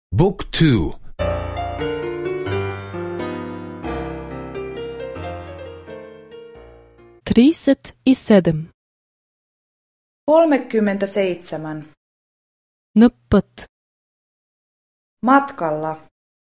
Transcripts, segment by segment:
Book 2. 37. 37. На път. Matkalla.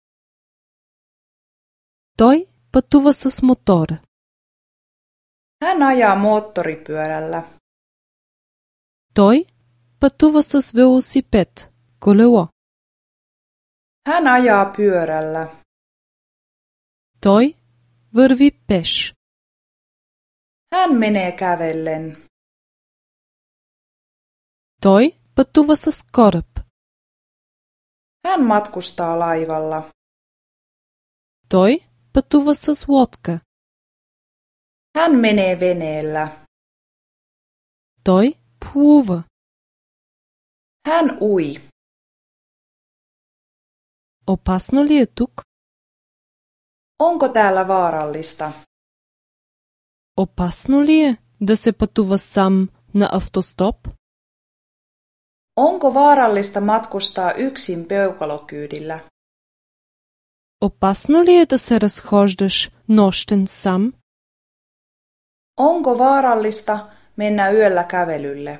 Той пътува с мотора. Hän ajaa moottoripyörällä. Той пътува с велосипед, колело. Hän ajaa pyörällä. Той върви пеш. Hän menee kävellen. Той пътува с кораб. Hän matkustaa laivalla. Той пътува с лодка. Hän menee veneellä. Той плува. Hän ui. Опасно ли е тук? Onko täällä vaarallista? Опасно ли е да се пътува сам на автостоп? Onko vaarallista matkustaa yksin peukalokyydillä? Опасно ли е да се разхождаш нощен сам? Onko vaarallista mennä yöllä kävelylle?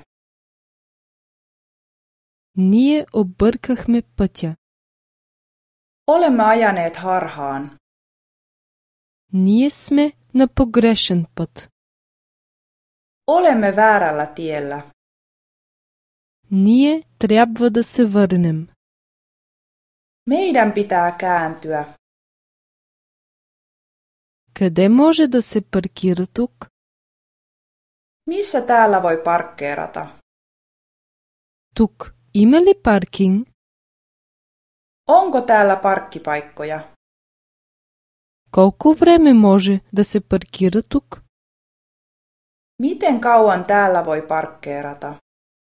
Ние объркахме пътя. Olemme ajaneet harhaan. Ние сме на погрешен път. Olemme väärällä tiellä. Ние трябва да се върнем. Meidän pitää kääntyä. Къде може да се паркира тук? Missä täällä voi parkkeerata? Тук има ли паркинг? Onko täällä parkkipaikkoja? Колко време може да се паркира тук? Miten kauan täällä voi parkkeerata?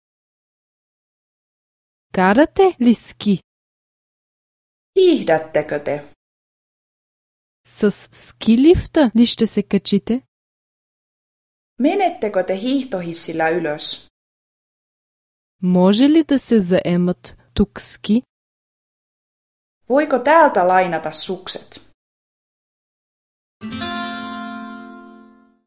Карате ли ски? Hiihdättekö te? С скилифта ли ще се качите? Menettekö te hiihtohissillä ylös? Може ли да се заемат тук ски? Voiko täältä lainata sukset?